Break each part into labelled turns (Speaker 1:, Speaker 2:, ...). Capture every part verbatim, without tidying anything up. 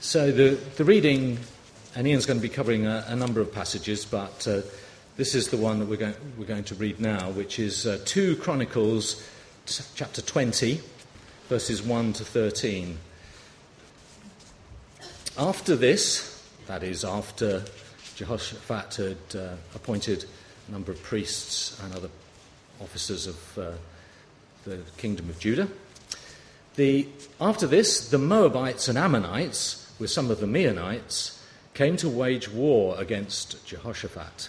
Speaker 1: So the, the reading, and Ian's going to be covering a, a number of passages, but uh, this is the one that we're going, we're going to read now, which is uh, two Chronicles t- chapter twenty, verses one to thirteen. After this, that is, after Jehoshaphat had uh, appointed a number of priests and other officers of uh, the kingdom of Judah, the, after this, the Moabites and Ammonites, with some of the Meunites, came to wage war against Jehoshaphat.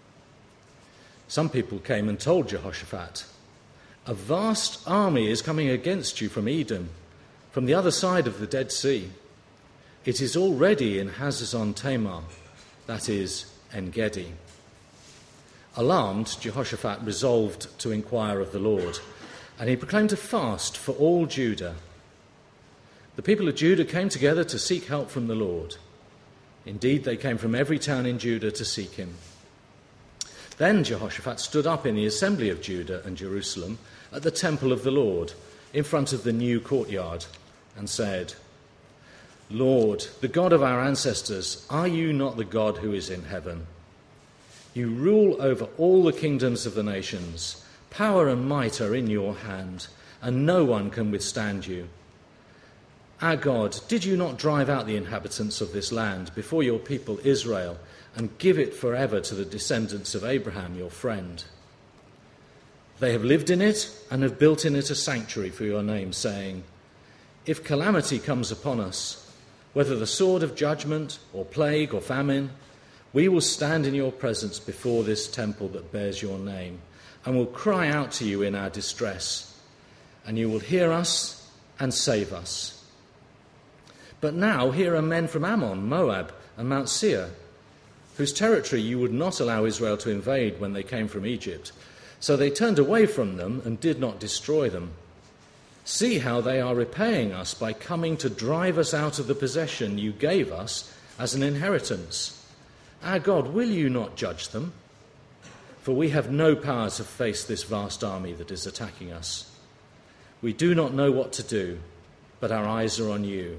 Speaker 1: Some people came and told Jehoshaphat, "A vast army is coming against you from Edom, from the other side of the Dead Sea. It is already in Hazazon Tamar, that is, En-Gedi." Alarmed, Jehoshaphat resolved to inquire of the Lord, and he proclaimed a fast for all Judah. The people of Judah came together to seek help from the Lord. Indeed, they came from every town in Judah to seek him. Then Jehoshaphat stood up in the assembly of Judah and Jerusalem at the temple of the Lord, in front of the new courtyard, and said, "Lord, the God of our ancestors, are you not the God who is in heaven? You rule over all the kingdoms of the nations. Power and might are in your hand, and no one can withstand you. Our God, did you not drive out the inhabitants of this land before your people Israel and give it forever to the descendants of Abraham, your friend? They have lived in it and have built in it a sanctuary for your name, saying, 'If calamity comes upon us, whether the sword of judgment or plague or famine, we will stand in your presence before this temple that bears your name, and will cry out to you in our distress, and you will hear us and save us.' But now here are men from Ammon, Moab, and Mount Seir, whose territory you would not allow Israel to invade when they came from Egypt. So they turned away from them and did not destroy them. See how they are repaying us by coming to drive us out of the possession you gave us as an inheritance. Our God, will you not judge them? For we have no power to face this vast army that is attacking us. We do not know what to do, but our eyes are on you."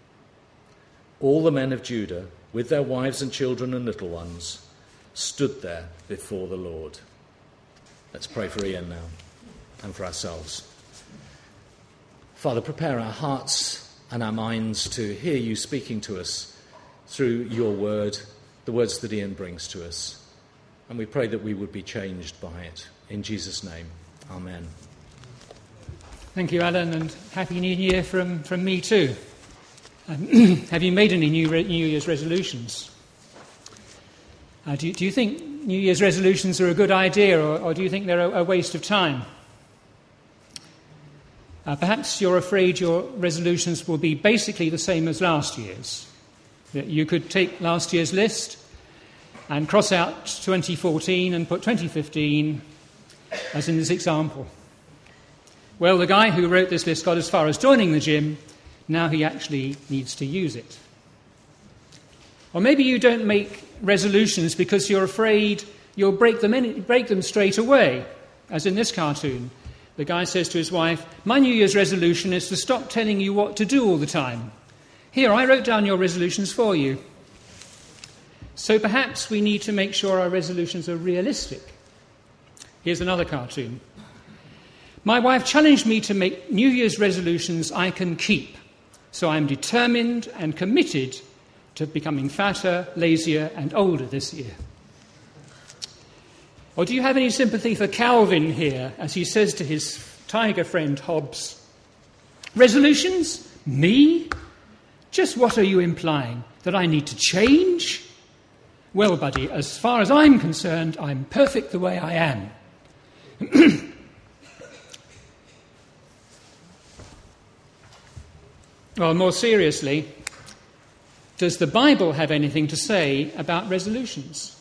Speaker 1: All the men of Judah, with their wives and children and little ones, stood there before the Lord. Let's pray for Ian now and for ourselves. Father, prepare our hearts and our minds to hear you speaking to us through your word, the words that Ian brings to us. And we pray that we would be changed by it. In Jesus' name, amen.
Speaker 2: Thank you, Alan, and Happy New Year from, from me too. Um, have you made any New, Re- New Year's resolutions? Uh, do, you, do you think New Year's resolutions are a good idea, or, or do you think they're a, a waste of time? Uh, perhaps you're afraid your resolutions will be basically the same as last year's. That you could take last year's list and cross out twenty fourteen and put twenty fifteen, as in this example. Well, the guy who wrote this list got as far as joining the gym. Now he actually needs to use it. Or maybe you don't make resolutions because you're afraid you'll break them, in, break them straight away, as in this cartoon. The guy says to his wife, "My New Year's resolution is to stop telling you what to do all the time. Here, I wrote down your resolutions for you." So perhaps we need to make sure our resolutions are realistic. Here's another cartoon. "My wife challenged me to make New Year's resolutions I can keep. So I'm determined and committed to becoming fatter, lazier, and older this year." Or do you have any sympathy for Calvin here, as he says to his tiger friend Hobbes, "Resolutions? Me? Just what are you implying? That I need to change? Well, buddy, as far as I'm concerned, I'm perfect the way I am." Well, more seriously, does the Bible have anything to say about resolutions?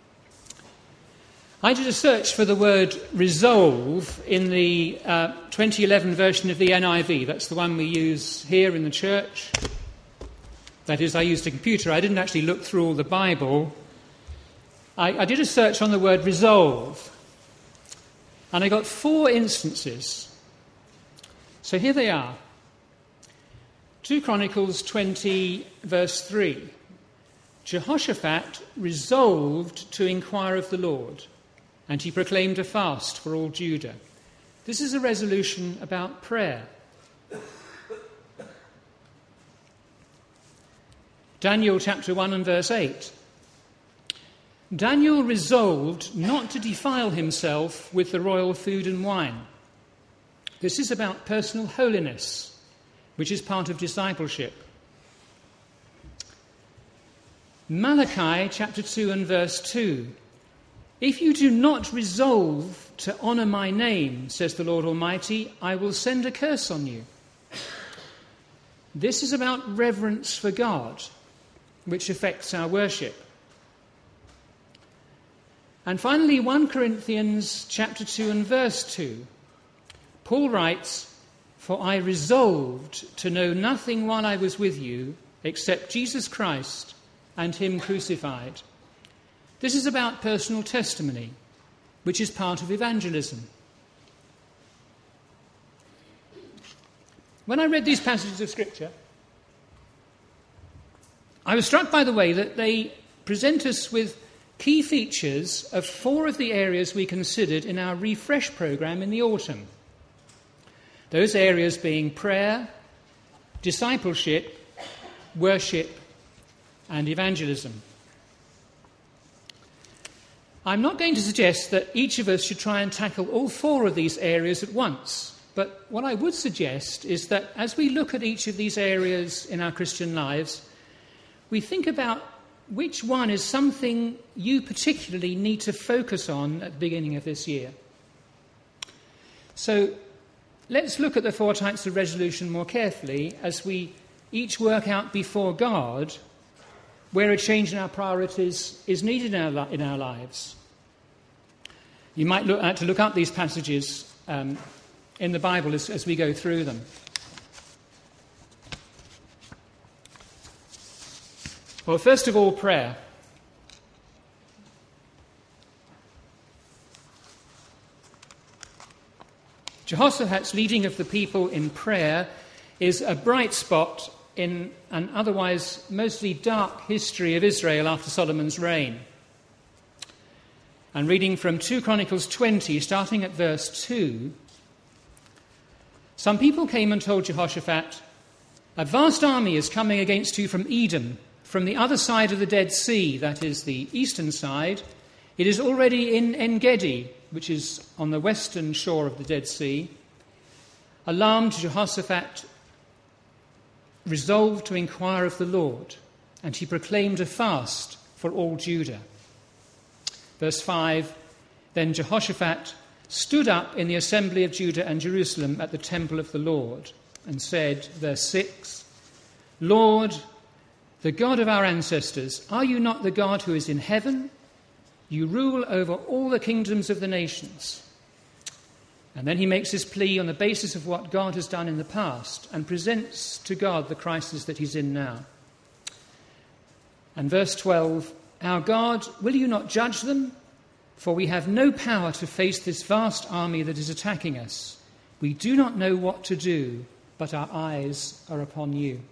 Speaker 2: I did a search for the word resolve in the uh, twenty eleven version of the N I V. That's the one we use here in the church. That is, I used a computer. I didn't actually look through all the Bible. I, I did a search on the word resolve, and I got four instances. So here they are. Second Chronicles twenty, verse three. Jehoshaphat resolved to inquire of the Lord, and he proclaimed a fast for all Judah. This is a resolution about prayer. Daniel chapter one and verse eight. Daniel resolved not to defile himself with the royal food and wine. This is about personal holiness, which is part of discipleship. Malachi chapter two and verse two. If you do not resolve to honour my name, says the Lord Almighty, I will send a curse on you. This is about reverence for God, which affects our worship. And finally, First Corinthians chapter two and verse two. Paul writes, For I resolved to know nothing while I was with you except Jesus Christ and him crucified. This is about personal testimony, which is part of evangelism. When I read these passages of Scripture, I was struck by the way that they present us with key features of four of the areas we considered in our Refresh programme in the autumn. Those areas being prayer, discipleship, worship, and evangelism. I'm not going to suggest that each of us should try and tackle all four of these areas at once, but what I would suggest is that as we look at each of these areas in our Christian lives, we think about which one is something you particularly need to focus on at the beginning of this year. So let's look at the four types of resolution more carefully as we each work out before God where a change in our priorities is needed in our, in our lives. You might look at to look up these passages um, in the Bible as, as we go through them. Well, first of all, prayer. Jehoshaphat's leading of the people in prayer is a bright spot in an otherwise mostly dark history of Israel after Solomon's reign. And reading from Second Chronicles twenty, starting at verse two, some people came and told Jehoshaphat, a vast army is coming against you from Edom, from the other side of the Dead Sea, that is the eastern side. It is already in En-Gedi, which is on the western shore of the Dead Sea. Alarmed, Jehoshaphat resolved to inquire of the Lord, and he proclaimed a fast for all Judah. Verse five, then Jehoshaphat stood up in the assembly of Judah and Jerusalem at the temple of the Lord and said, verse six, Lord, the God of our ancestors, are you not the God who is in heaven? You rule over all the kingdoms of the nations. And then he makes his plea on the basis of what God has done in the past and presents to God the crisis that he's in now. And verse twelve, our God, will you not judge them? For we have no power to face this vast army that is attacking us. We do not know what to do, but our eyes are upon you.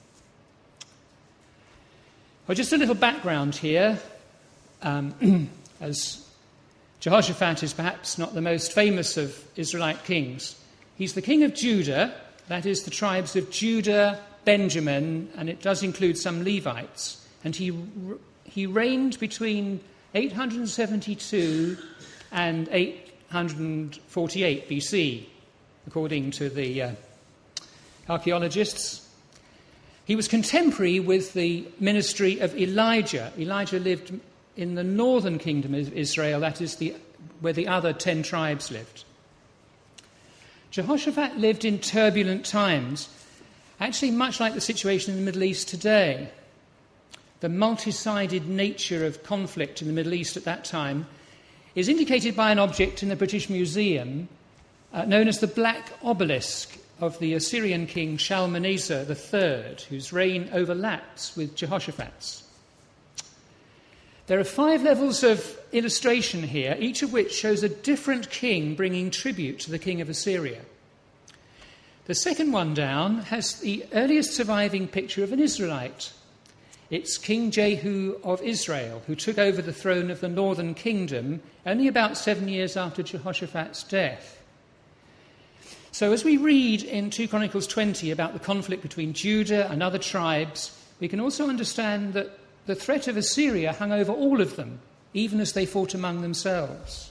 Speaker 2: Well, just a little background here, um, as Jehoshaphat is perhaps not the most famous of Israelite kings. He's the king of Judah, that is the tribes of Judah, Benjamin, and it does include some Levites. And he he reigned between eight hundred seventy-two and eight hundred forty-eight B C, according to the uh, archaeologists. He was contemporary with the ministry of Elijah. Elijah lived in the northern kingdom of Israel, that is the, where the other ten tribes lived. Jehoshaphat lived in turbulent times, actually much like the situation in the Middle East today. The multi-sided nature of conflict in the Middle East at that time is indicated by an object in the British Museum uh, known as the Black Obelisk of the Assyrian king Shalmaneser the Third, whose reign overlaps with Jehoshaphat's. There are five levels of illustration here, each of which shows a different king bringing tribute to the king of Assyria. The second one down has the earliest surviving picture of an Israelite. It's King Jehu of Israel, who took over the throne of the northern kingdom only about seven years after Jehoshaphat's death. So as we read in Second Chronicles twenty about the conflict between Judah and other tribes, we can also understand that the threat of Assyria hung over all of them, even as they fought among themselves.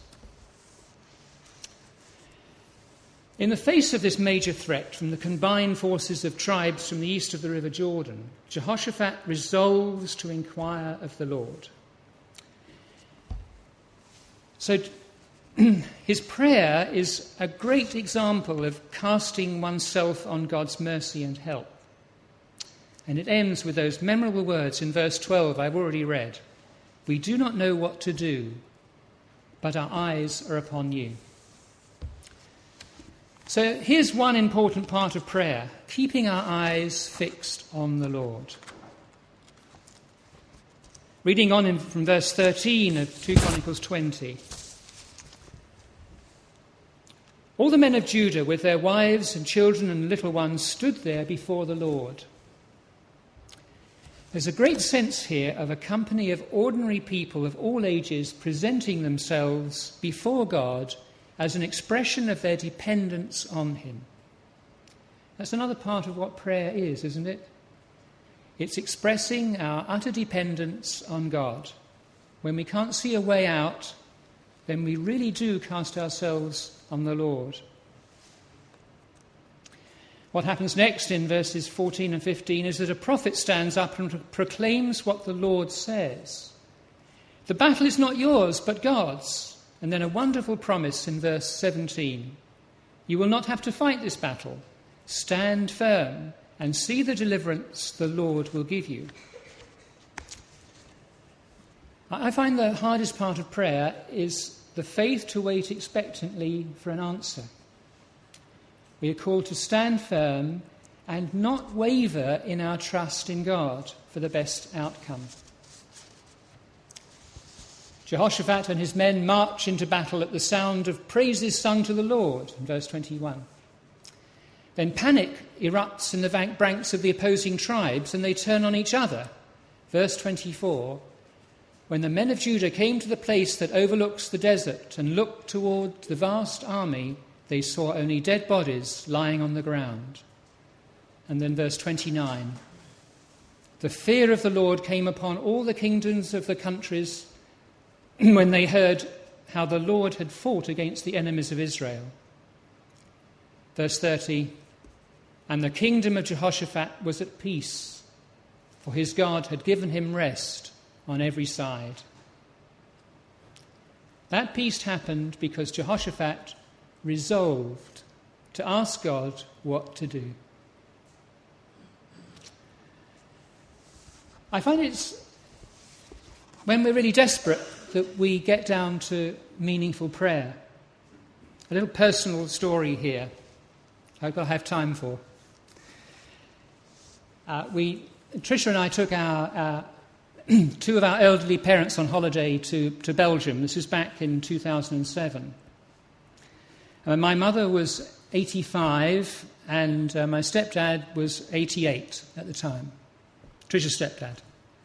Speaker 2: In the face of this major threat from the combined forces of tribes from the east of the River Jordan, Jehoshaphat resolves to inquire of the Lord. So his prayer is a great example of casting oneself on God's mercy and help. And it ends with those memorable words in verse twelve I've already read. We do not know what to do, but our eyes are upon you. So here's one important part of prayer, keeping our eyes fixed on the Lord. Reading on in, from verse thirteen of Second Chronicles twenty. All the men of Judah with their wives and children and little ones stood there before the Lord. There's a great sense here of a company of ordinary people of all ages presenting themselves before God as an expression of their dependence on him. That's another part of what prayer is, isn't it? It's expressing our utter dependence on God. When we can't see a way out, then we really do cast ourselves on the Lord. What happens next in verses fourteen and fifteen is that a prophet stands up and proclaims what the Lord says. The battle is not yours, but God's. And then a wonderful promise in verse seventeen. You will not have to fight this battle. Stand firm and see the deliverance the Lord will give you. I find the hardest part of prayer is the faith to wait expectantly for an answer. We are called to stand firm and not waver in our trust in God for the best outcome. Jehoshaphat and his men march into battle at the sound of praises sung to the Lord, in verse twenty-one. Then panic erupts in the ranks of the opposing tribes and they turn on each other. Verse twenty-four, when the men of Judah came to the place that overlooks the desert and looked toward the vast army, they saw only dead bodies lying on the ground. And then verse twenty-nine, the fear of the Lord came upon all the kingdoms of the countries when they heard how the Lord had fought against the enemies of Israel. Verse thirty, and the kingdom of Jehoshaphat was at peace, for his God had given him rest on every side. That peace happened because Jehoshaphat resolved to ask God what to do. I find it's when we're really desperate that we get down to meaningful prayer. A little personal story here, I hope I'll have time for. Uh, we, Tricia and I took our, our two of our elderly parents on holiday to, to Belgium. This is back in two thousand seven. Uh, my mother was eighty-five and uh, my stepdad was eighty-eight at the time. Tricia's stepdad.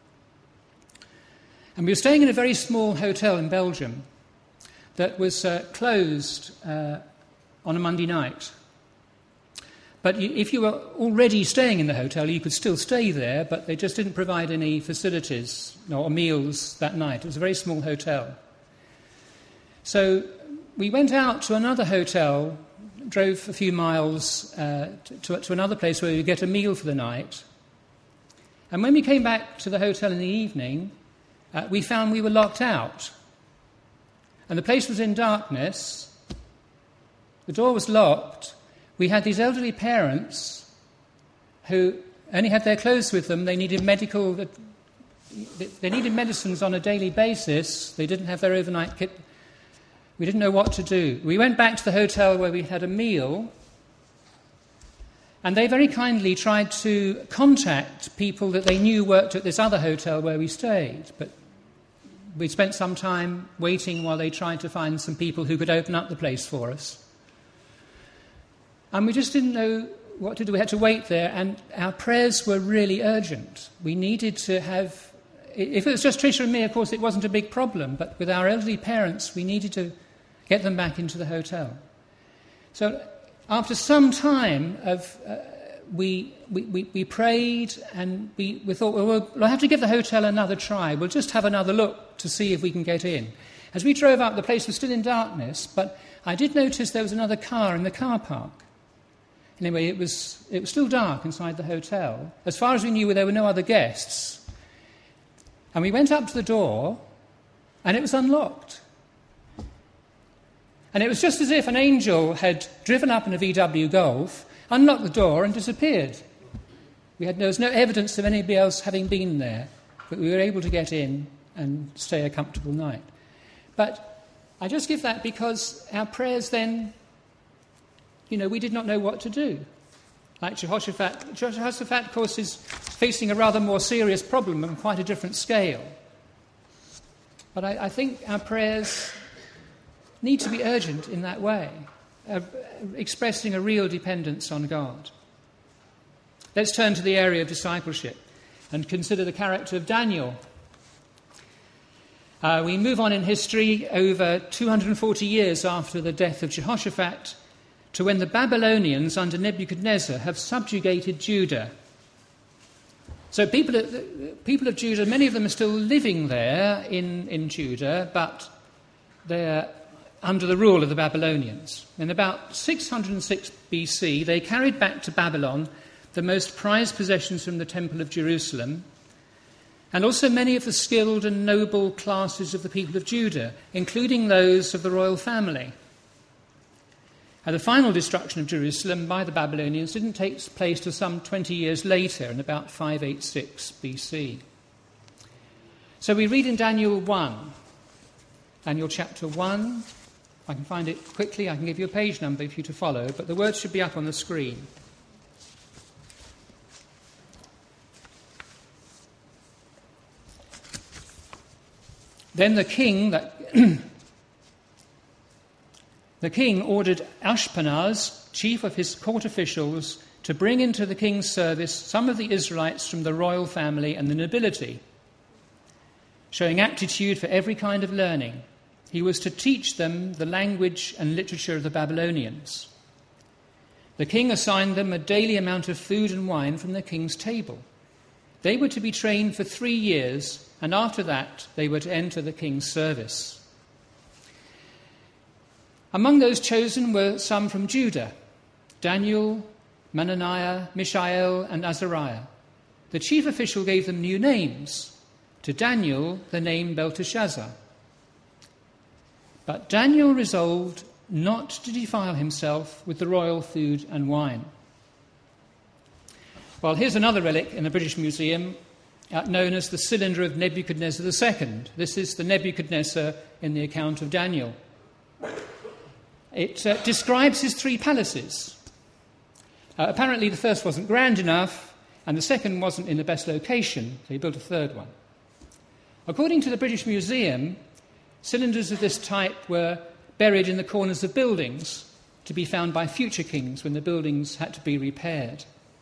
Speaker 2: And we were staying in a very small hotel in Belgium that was uh, closed uh, on a Monday night. But you, if you were already staying in the hotel, you could still stay there, but they just didn't provide any facilities or meals that night. It was a very small hotel. So we went out to another hotel, drove a few miles uh, to, to another place where we would get a meal for the night. And when we came back to the hotel in the evening, Uh, we found we were locked out. And the place was in darkness. The door was locked. We had these elderly parents who only had their clothes with them. They needed medical, they needed medicines on a daily basis. They didn't have their overnight kit. We didn't know what to do. We went back to the hotel where we had a meal. And they very kindly tried to contact people that they knew worked at this other hotel where we stayed. But we spent some time waiting while they tried to find some people who could open up the place for us. And we just didn't know what to do? We had to wait there, and our prayers were really urgent. We needed to have, if it was just Tricia and me, of course, it wasn't a big problem, but with our elderly parents, we needed to get them back into the hotel. So after some time of, uh, we, we, we, we prayed, and we, we thought, well, we'll have to give the hotel another try. We'll just have another look to see if we can get in. As we drove up, the place was still in darkness, but I did notice there was another car in the car park. Anyway, it was, it was still dark inside the hotel. As far as we knew, there were no other guests. And we went up to the door, and it was unlocked. And it was just as if an angel had driven up in a V W Golf, unlocked the door, and disappeared. We had, there was no evidence of anybody else having been there, but we were able to get in and stay a comfortable night. But I just give that because our prayers then, you know, we did not know what to do. Like Jehoshaphat, Jehoshaphat, of course, is facing a rather more serious problem on quite a different scale. But I, I think our prayers need to be urgent in that way, uh, expressing a real dependence on God. Let's turn to the area of discipleship and consider the character of Daniel. Uh, we move on in history over two hundred forty years after the death of Jehoshaphat to when the Babylonians under Nebuchadnezzar have subjugated Judah. So people of, people of Judah, many of them are still living there in, in Judah, but they're under the rule of the Babylonians. In about six hundred six B C, they carried back to Babylon the most prized possessions from the Temple of Jerusalem, and also many of the skilled and noble classes of the people of Judah, including those of the royal family. And the final destruction of Jerusalem by the Babylonians didn't take place till some twenty years later, in about five eighty-six B C. So we read in Daniel one, Daniel chapter one. I can find it quickly. I can give you a page number for you to follow, but the words should be up on the screen. Then the king, that the king ordered Ashpenaz, chief of his court officials, to bring into the king's service some of the Israelites from the royal family and the nobility, showing aptitude for every kind of learning. He was to teach them the language and literature of the Babylonians. The king assigned them a daily amount of food and wine from the king's table. They were to be trained for three years, and after that they were to enter the king's service. Among those chosen were some from Judah: Daniel, Mananiah, Mishael, and Azariah. The chief official gave them new names. To Daniel, the name Belteshazzar. But Daniel resolved not to defile himself with the royal food and wine. Well, here's another relic in the British Museum, uh, known as the cylinder of Nebuchadnezzar the Second. This is the Nebuchadnezzar in the account of Daniel. It uh, describes his three palaces. Uh, apparently the first wasn't grand enough, and the second wasn't in the best location, so he built a third one. According to the British Museum, cylinders of this type were buried in the corners of buildings to be found by future kings when the buildings had to be repaired.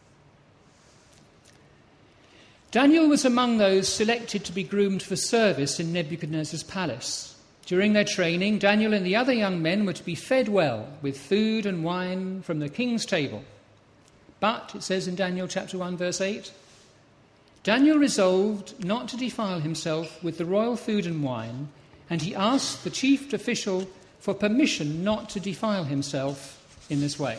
Speaker 2: Daniel was among those selected to be groomed for service in Nebuchadnezzar's palace. During their training, Daniel and the other young men were to be fed well with food and wine from the king's table. But, it says in Daniel chapter one, verse eight, Daniel resolved not to defile himself with the royal food and wine, and he asked the chief official for permission not to defile himself in this way.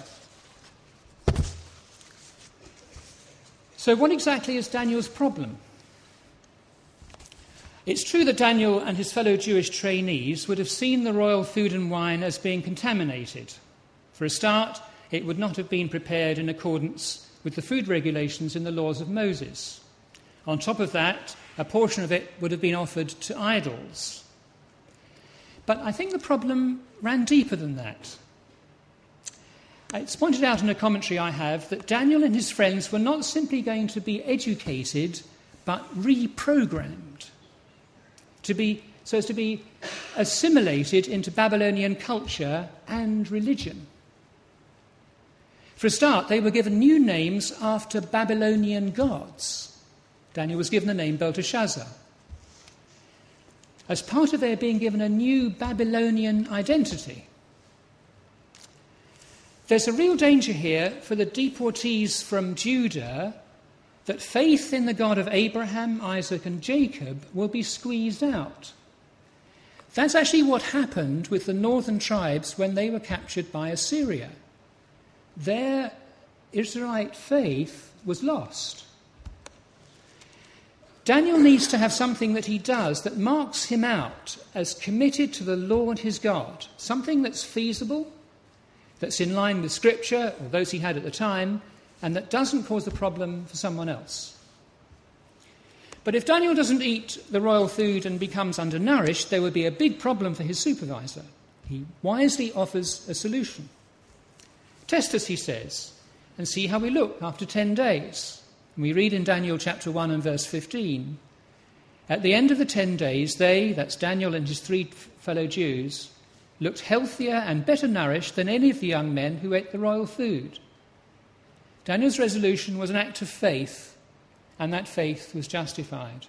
Speaker 2: So what exactly is Daniel's problem? It's true that Daniel and his fellow Jewish trainees would have seen the royal food and wine as being contaminated. For a start, it would not have been prepared in accordance with the food regulations in the laws of Moses. On top of that, a portion of it would have been offered to idols. But I think the problem ran deeper than that. It's pointed out in a commentary I have that Daniel and his friends were not simply going to be educated, but reprogrammed, to be, so as to be assimilated into Babylonian culture and religion. For a start, they were given new names after Babylonian gods. Daniel was given the name Belteshazzar. As part of their being given a new Babylonian identity. There's a real danger here for the deportees from Judah that faith in the God of Abraham, Isaac and Jacob will be squeezed out. That's actually what happened with the northern tribes when they were captured by Assyria. Their Israelite faith was lost. Daniel needs to have something that he does that marks him out as committed to the Lord his God, something that's feasible, that's in line with Scripture, or those he had at the time, and that doesn't cause a problem for someone else. But if Daniel doesn't eat the royal food and becomes undernourished, there would be a big problem for his supervisor. He wisely offers a solution. Test us, he says, and see how we look after ten days. And we read in Daniel chapter one and verse fifteen, at the end of the ten days, they, that's Daniel and his three fellow Jews, looked healthier and better nourished than any of the young men who ate the royal food. Daniel's resolution was an act of faith, and that faith was justified.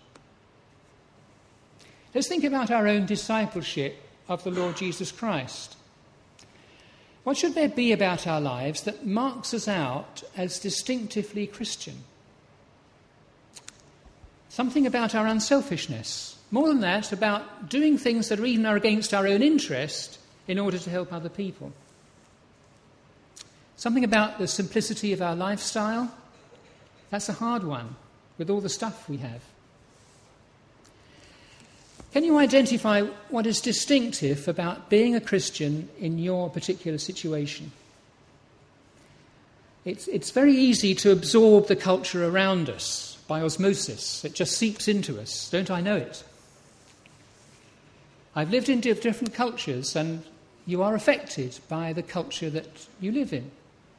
Speaker 2: Let's think about our own discipleship of the Lord Jesus Christ. What should there be about our lives that marks us out as distinctively Christian? Something about our unselfishness. More than that, about doing things that are even are against our own interest in order to help other people. Something about the simplicity of our lifestyle. That's a hard one, with all the stuff we have. Can you identify what is distinctive about being a Christian in your particular situation? It's, it's very easy to absorb the culture around us by osmosis. It just seeps into us. Don't I know it? I've lived in different cultures, and you are affected by the culture that you live in.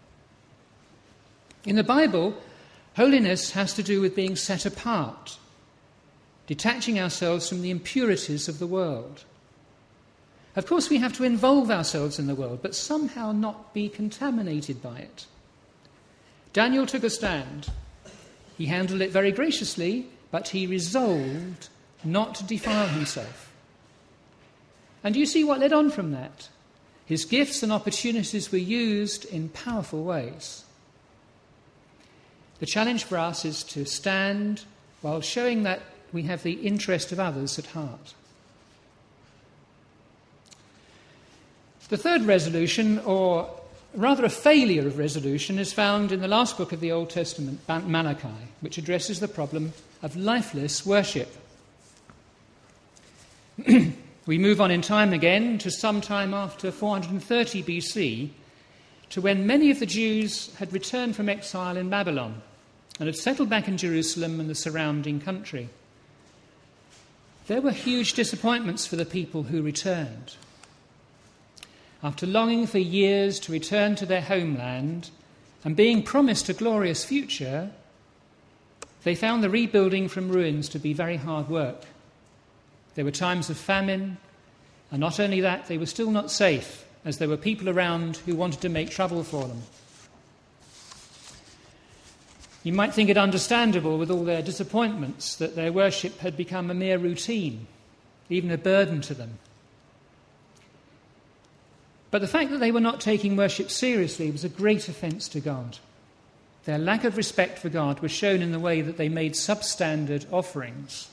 Speaker 2: In the Bible, holiness has to do with being set apart, detaching ourselves from the impurities of the world. Of course, we have to involve ourselves in the world, but somehow not be contaminated by it. Daniel took a stand. He handled it very graciously, but he resolved not to defile himself. And you see what led on from that? His gifts and opportunities were used in powerful ways. The challenge for us is to stand while showing that we have the interest of others at heart. The third resolution, or rather a failure of resolution, is found in the last book of the Old Testament, Malachi, which addresses the problem of lifeless worship. We move on in time again to sometime after four hundred thirty B C, to when many of the Jews had returned from exile in Babylon and had settled back in Jerusalem and the surrounding country. There were huge disappointments for the people who returned. After longing for years to return to their homeland and being promised a glorious future, they found the rebuilding from ruins to be very hard work. There were times of famine, and not only that, they were still not safe, as there were people around who wanted to make trouble for them. You might think it understandable, with all their disappointments, that their worship had become a mere routine, even a burden to them. But the fact that they were not taking worship seriously was a great offence to God. Their lack of respect for God was shown in the way that they made substandard offerings.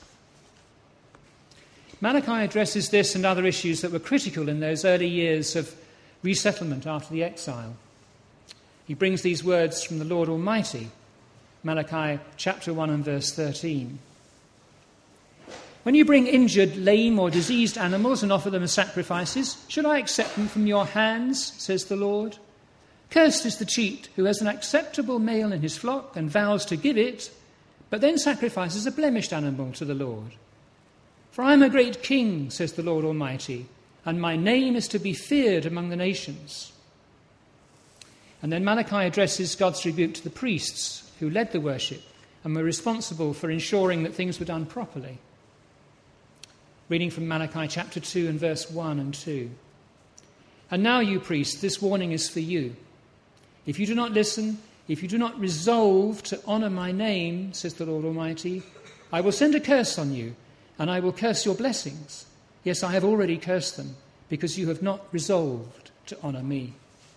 Speaker 2: Malachi addresses this and other issues that were critical in those early years of resettlement after the exile. He brings these words from the Lord Almighty, Malachi chapter one and verse thirteen. When you bring injured, lame or diseased animals and offer them as sacrifices, should I accept them from your hands, says the Lord? Cursed is the cheat who has an acceptable male in his flock and vows to give it, but then sacrifices a blemished animal to the Lord. For I am a great king, says the Lord Almighty, and my name is to be feared among the nations. And then Malachi addresses God's rebuke to the priests who led the worship and were responsible for ensuring that things were done properly. Reading from Malachi chapter two and verse one and two. And now, you priests, this warning is for you. If you do not listen, if you do not resolve to honour my name, says the Lord Almighty, I will send a curse on you, and I will curse your blessings. Yes, I have already cursed them, because you have not resolved to honour me.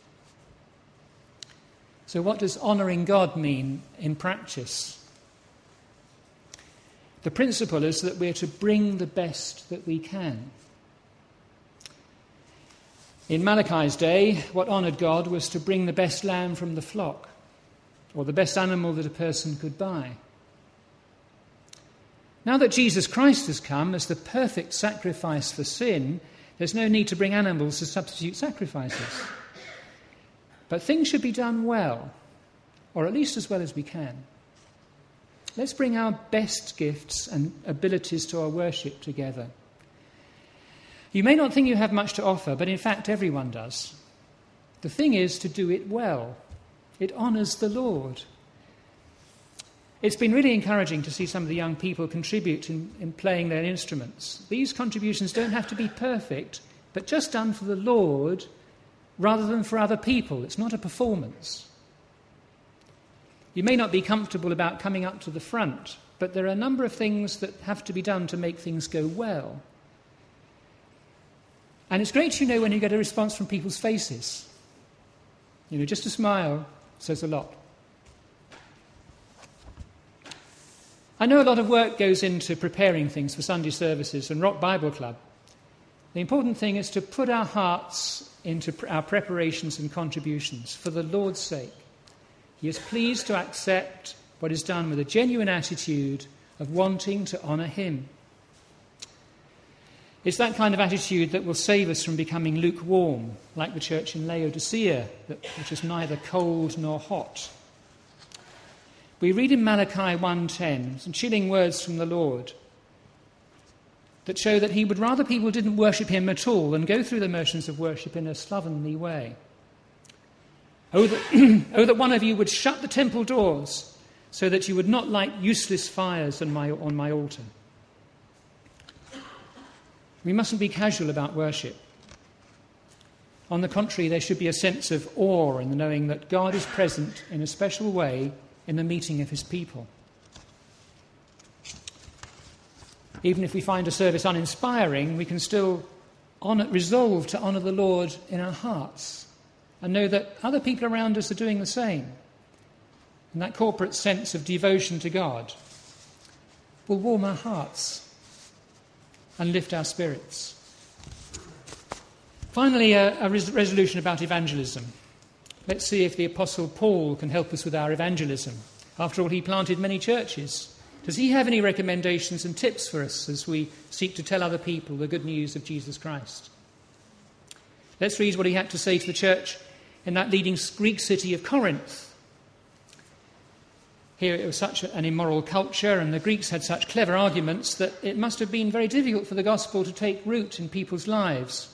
Speaker 2: So what does honouring God mean in practice? The principle is that we're to bring the best that we can. In Malachi's day, what honoured God was to bring the best lamb from the flock, or the best animal that a person could buy. Now that Jesus Christ has come as the perfect sacrifice for sin, there's no need to bring animals as substitute sacrifices. But things should be done well, or at least as well as we can. Let's bring our best gifts and abilities to our worship together. You may not think you have much to offer, but in fact everyone does. The thing is to do it well. It honours the Lord. It's been really encouraging to see some of the young people contribute in, in playing their instruments. These contributions don't have to be perfect, but just done for the Lord rather than for other people. It's not a performance. You may not be comfortable about coming up to the front, but there are a number of things that have to be done to make things go well. And it's great, you know, when you get a response from people's faces. You know, just a smile says a lot. I know a lot of work goes into preparing things for Sunday services and Rock Bible Club. The important thing is to put our hearts into our preparations and contributions for the Lord's sake. He is pleased to accept what is done with a genuine attitude of wanting to honour him. It's that kind of attitude that will save us from becoming lukewarm, like the church in Laodicea, which is neither cold nor hot. We read in Malachi one ten some chilling words from the Lord that show that he would rather people didn't worship him at all than go through the motions of worship in a slovenly way. Oh that, oh, that one of you would shut the temple doors so that you would not light useless fires on my, on my altar. We mustn't be casual about worship. On the contrary, there should be a sense of awe in the knowing that God is present in a special way in the meeting of his people. Even if we find a service uninspiring, we can still honor, resolve to honour the Lord in our hearts and know that other people around us are doing the same. And that corporate sense of devotion to God will warm our hearts and lift our spirits. Finally, a, a res- resolution about evangelism. Let's see if the Apostle Paul can help us with our evangelism. After all, he planted many churches. Does he have any recommendations and tips for us as we seek to tell other people the good news of Jesus Christ? Let's read what he had to say to the church in that leading Greek city of Corinth. Here it was such an immoral culture, and the Greeks had such clever arguments that it must have been very difficult for the gospel to take root in people's lives.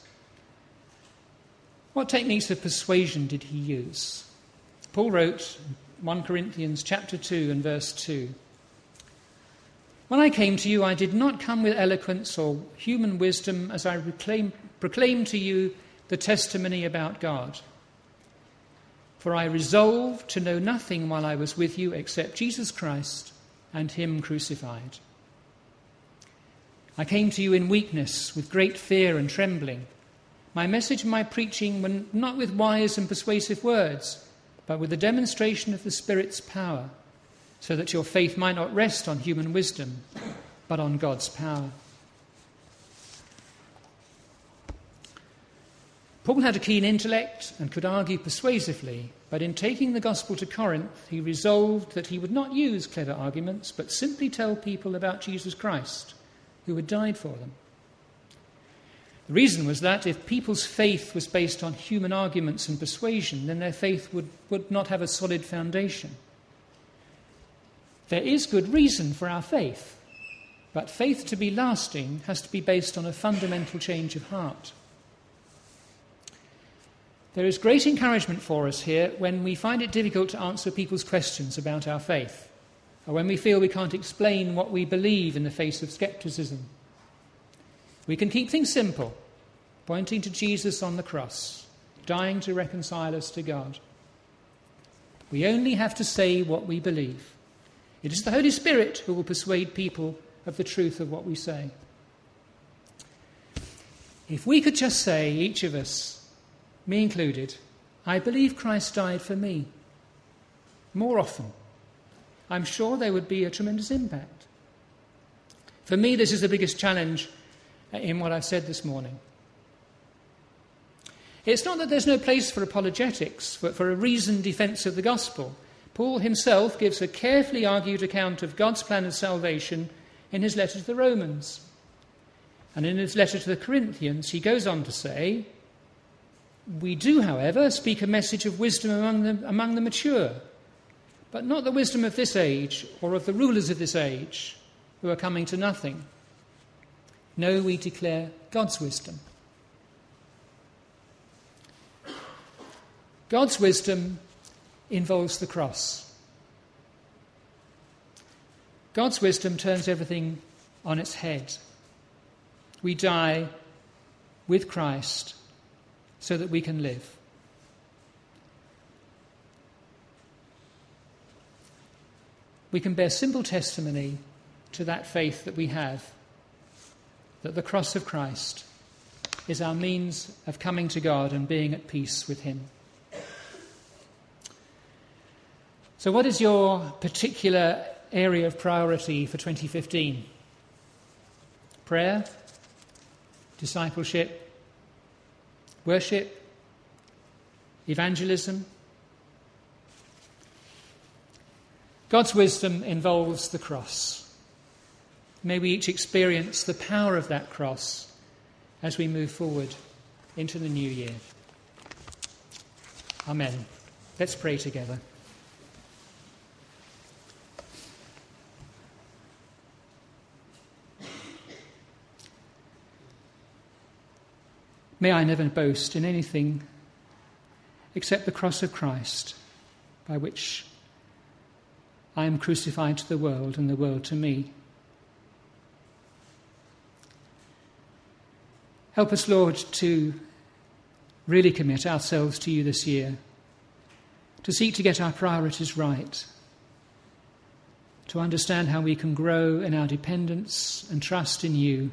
Speaker 2: What techniques of persuasion did he use? Paul wrote, First Corinthians chapter two and verse two, "When I came to you, I did not come with eloquence or human wisdom as I proclaim, proclaimed to you the testimony about God. For I resolved to know nothing while I was with you except Jesus Christ and him crucified. I came to you in weakness, with great fear and trembling. My message and my preaching were not with wise and persuasive words, but with the demonstration of the Spirit's power, so that your faith might not rest on human wisdom, but on God's power." Paul had a keen intellect and could argue persuasively, but in taking the gospel to Corinth, he resolved that he would not use clever arguments, but simply tell people about Jesus Christ, who had died for them. The reason was that if people's faith was based on human arguments and persuasion, then their faith would, would not have a solid foundation. There is good reason for our faith, but faith to be lasting has to be based on a fundamental change of heart. There is great encouragement for us here when we find it difficult to answer people's questions about our faith, or when we feel we can't explain what we believe in the face of scepticism. We can keep things simple, pointing to Jesus on the cross, dying to reconcile us to God. We only have to say what we believe. It is the Holy Spirit who will persuade people of the truth of what we say. If we could just say, each of us, me included, I believe Christ died for me, more often, I'm sure there would be a tremendous impact. For me, this is the biggest challenge in what I've said this morning. It's not that there's no place for apologetics, for, for a reasoned defence of the gospel. Paul himself gives a carefully argued account of God's plan of salvation in his letter to the Romans. And in his letter to the Corinthians, he goes on to say, we do, however, speak a message of wisdom among the, among the mature, but not the wisdom of this age or of the rulers of this age who are coming to nothing. No, we declare God's wisdom. God's wisdom involves the cross. God's wisdom turns everything on its head. We die with Christ so that we can live. We can bear simple testimony to that faith that we have, that the cross of Christ is our means of coming to God and being at peace with him. So what is your particular area of priority for twenty fifteen? Prayer? Discipleship? Worship? Evangelism? God's wisdom involves the cross. May we each experience the power of that cross as we move forward into the new year. Amen. Let's pray together. May I never boast in anything except the cross of Christ, by which I am crucified to the world and the world to me. Help us, Lord, to really commit ourselves to you this year, to seek to get our priorities right, to understand how we can grow in our dependence and trust in you,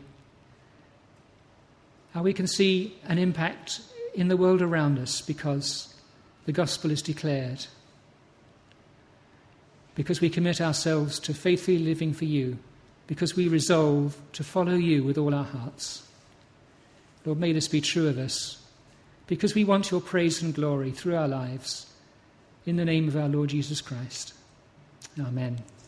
Speaker 2: how we can see an impact in the world around us because the gospel is declared, because we commit ourselves to faithfully living for you, because we resolve to follow you with all our hearts. Lord, may this be true of us, because we want your praise and glory through our lives. In the name of our Lord Jesus Christ. Amen.